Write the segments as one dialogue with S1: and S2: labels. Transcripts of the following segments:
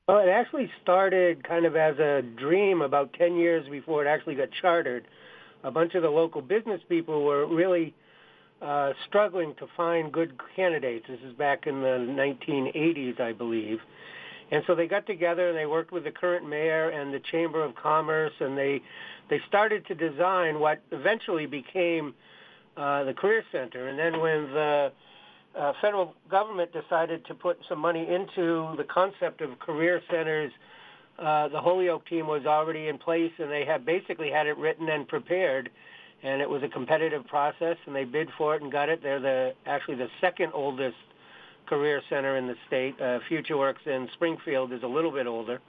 S1: Well, it actually started kind of as a dream about 10 years before it actually got chartered. A bunch of the local business people were really struggling to find good candidates. This is back in the 1980s, I believe. And so they got together and they worked with the current mayor and the Chamber of Commerce, and they started to design what eventually became the Career Center. And then when the federal government decided to put some money into the concept of career centers, the Holyoke team was already in place, and they had basically had it written and prepared. And it was a competitive process, and they bid for it and got it. They're actually the second oldest career center in the state. FutureWorks in Springfield is a little bit older.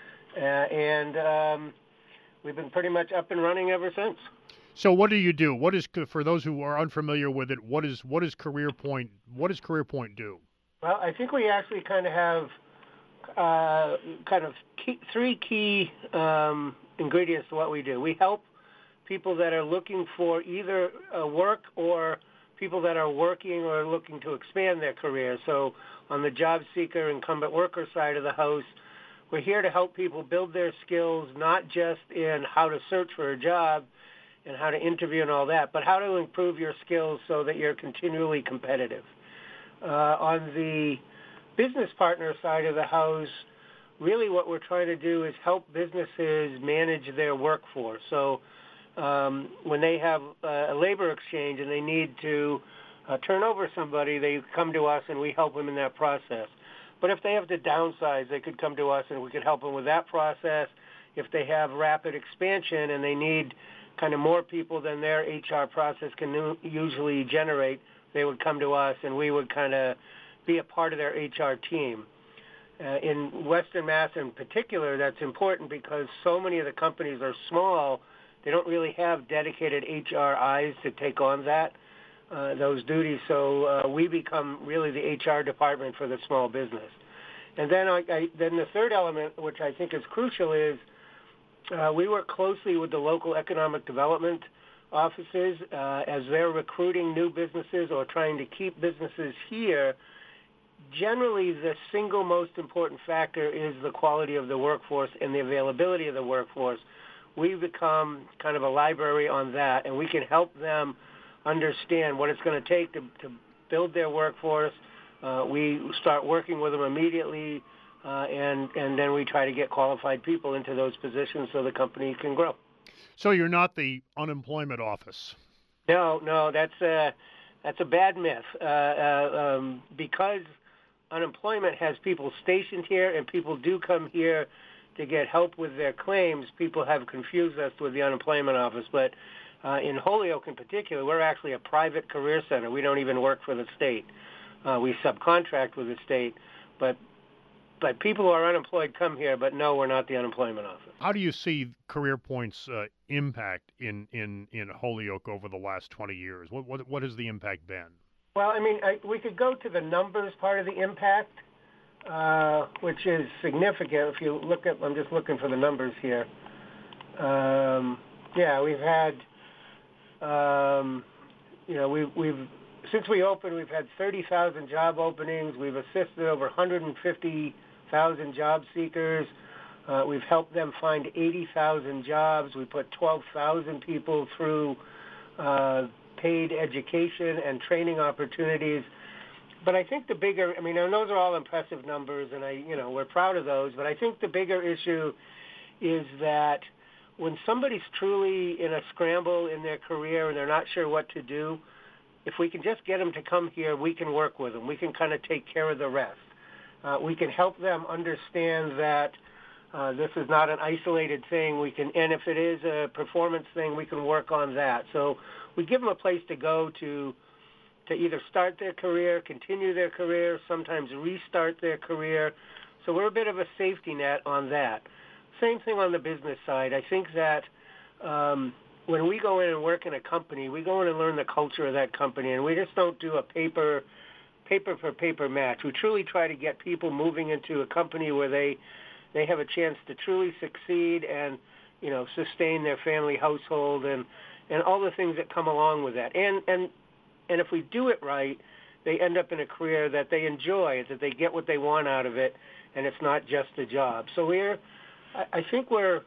S1: And we've been pretty much up and running ever since.
S2: So what do you do? What is, for those who are unfamiliar with it, what is CareerPoint? What does CareerPoint do?
S1: Well, I think we actually kind of have three key ingredients to what we do. We help people that are looking for either work or people that are working or looking to expand their career. So on the job seeker, incumbent worker side of the house, we're here to help people build their skills, not just in how to search for a job and how to interview and all that, but how to improve your skills so that you're continually competitive. On the business partner side of the house, really what we're trying to do is help businesses manage their workforce. So when they have a labor exchange and they need to turn over somebody, they come to us and we help them in that process. But if they have to downsize, they could come to us and we could help them with that process. If they have rapid expansion and they need kind of more people than their HR process can usually generate, they would come to us and we would kind of be a part of their HR team. In Western Mass in particular, that's important because so many of the companies are small. They don't really have dedicated HR eyes to take on those duties. So we become really the HR department for the small business. And then then the third element, which I think is crucial, is we work closely with the local economic development offices as they're recruiting new businesses or trying to keep businesses here. Generally, the single most important factor is the quality of the workforce and the availability of the workforce. We become kind of a library on that, and we can help them understand what it's going to take to build their workforce. We start working with them immediately, and then we try to get qualified people into those positions so the company can grow.
S2: So you're not the unemployment office?
S1: No, that's a bad myth. Because unemployment has people stationed here, and people do come here to get help with their claims. People have confused us with the unemployment office, but in Holyoke in particular, we're actually a private career center. We don't even work for the state. We subcontract with the state, but people who are unemployed come here, but no, we're not the unemployment office.
S2: How do you see CareerPoint's impact in Holyoke over the last 20 years? What has the impact been?
S1: Well, I mean, we could go to the numbers part of the impact, which is significant. If you look at, I'm just looking for the numbers here. We've had, we've since we opened, we've had 30,000 job openings. We've assisted over 150,000 job seekers. We've helped them find 80,000 jobs. We put 12,000 people through paid education and training opportunities. But I think the bigger, I mean, and those are all impressive numbers, and we're proud of those. But I think the bigger issue is that when somebody's truly in a scramble in their career and they're not sure what to do, if we can just get them to come here, we can work with them. We can kind of take care of the rest. We can help them understand that this is not an isolated thing. And if it is a performance thing, we can work on that. So we give them a place to go to either start their career, continue their career, sometimes restart their career. So we're a bit of a safety net on that. Same thing on the business side. I think that when we go in and work in a company, we go in and learn the culture of that company, and we just don't do a paper for paper match. We truly try to get people moving into a company where they have a chance to truly succeed and sustain their family household and all the things that come along with that. And if we do it right, they end up in a career that they enjoy, that they get what they want out of it, and it's not just a job. So I think we're,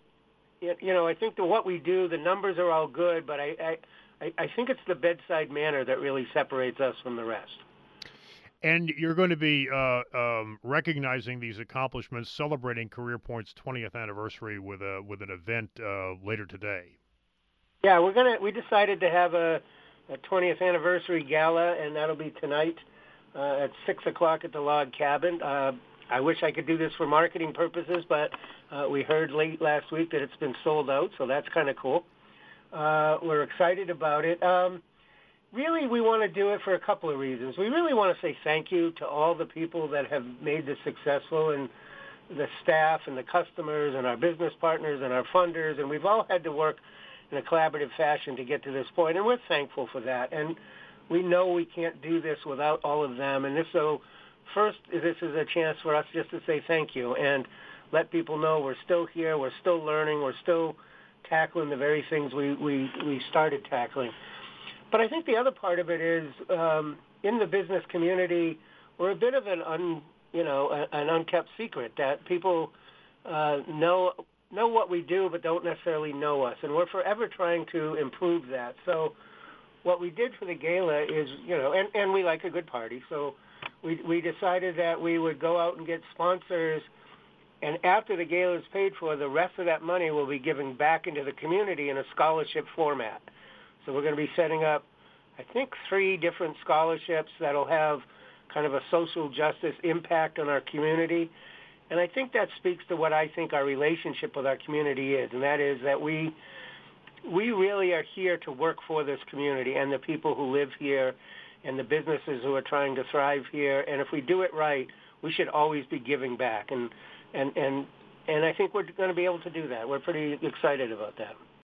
S1: I think that what we do, the numbers are all good, but I think it's the bedside manner that really separates us from the rest.
S2: And you're going to be recognizing these accomplishments, celebrating CareerPoint's 20th anniversary with an event later today.
S1: Yeah, we decided to have a 20th anniversary gala, and that'll be tonight at 6:00 at the Log Cabin. I wish I could do this for marketing purposes, but we heard late last week that it's been sold out, so that's kind of cool. We're excited about it. Really, we want to do it for a couple of reasons. We really want to say thank you to all the people that have made this successful, and the staff and the customers and our business partners and our funders, and we've all had to work in a collaborative fashion to get to this point, and we're thankful for that. And we know we can't do this without all of them. And first, this is a chance for us just to say thank you and let people know we're still here, we're still learning, we're still tackling the very things we started tackling. But I think the other part of it is, in the business community, we're a bit of an unkept secret that people know what we do, but don't necessarily know us, and we're forever trying to improve that. So, what we did for the gala is, and we like a good party, so we decided that we would go out and get sponsors, and after the gala is paid for, the rest of that money will be given back into the community in a scholarship format. So we're going to be setting up, I think, 3 different scholarships that'll have kind of a social justice impact on our community. And I think that speaks to what I think our relationship with our community is, and that is that we really are here to work for this community and the people who live here and the businesses who are trying to thrive here. And if we do it right, we should always be giving back. And I think we're going to be able to do that. We're pretty excited about that.